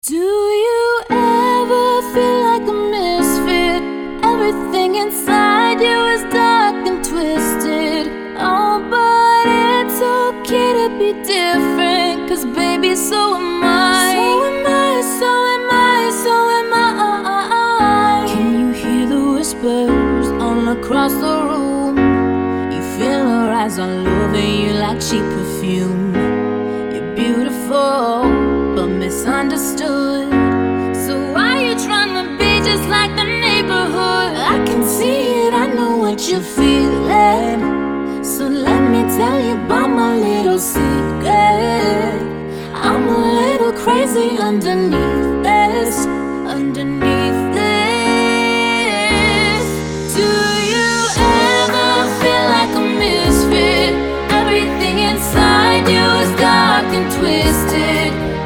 Do you ever feel like a misfit? Everything inside you is dark and twisted. Oh, but it's okay to be different, 'cause baby, so am I. So am I, so am I, so am I. Can you hear the whispers all across the room? You feel her eyes all over you like cheap perfume. You're beautiful but misunderstood. So why you trying to be just like the neighborhood? I can see it, I know what you're feeling. So let me tell you about my little secret. I'm a little crazy underneath this, underneath this. Do you ever feel like a misfit? Everything inside you is dark and twisted.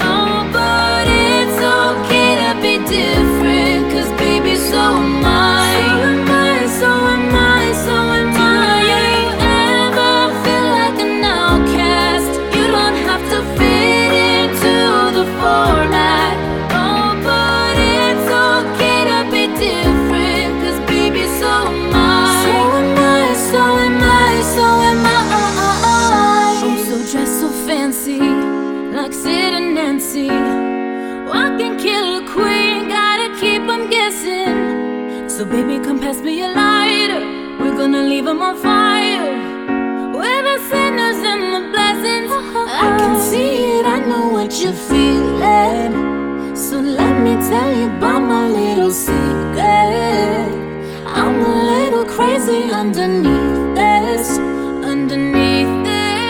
Different, 'cause baby, so am I. So am I, so am I, so am I. Do you ever feel like an outcast? You don't have to fit into the format. Oh, but it's okay to be different, 'cause baby, so am I. So am I, so am I, so am I. Oh, so dressed so fancy, like Sid and Nancy. Walking killer queen, gotta keep 'em guessing. So baby, come pass me a lighter, we're gonna leave 'em on fire. We're the sinners and the blessings. I can see it, I know what you're feeling. So let me tell you about my little secret. I'm a little crazy underneath this, underneath this.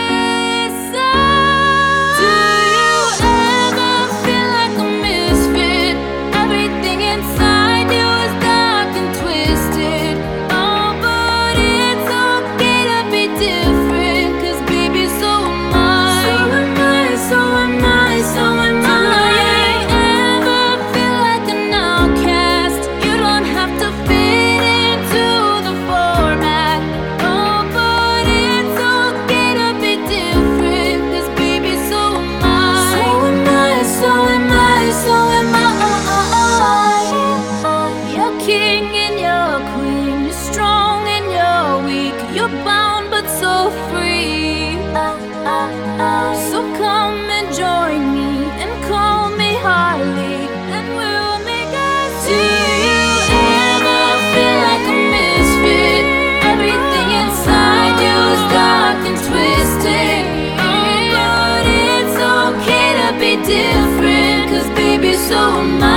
You're bound but so free. So come and join me and call me Harley, and we'll make us. Do you ever feel like a misfit? Everything inside you is dark and twisted. Oh, but it's okay to be different, 'cause baby, so am I.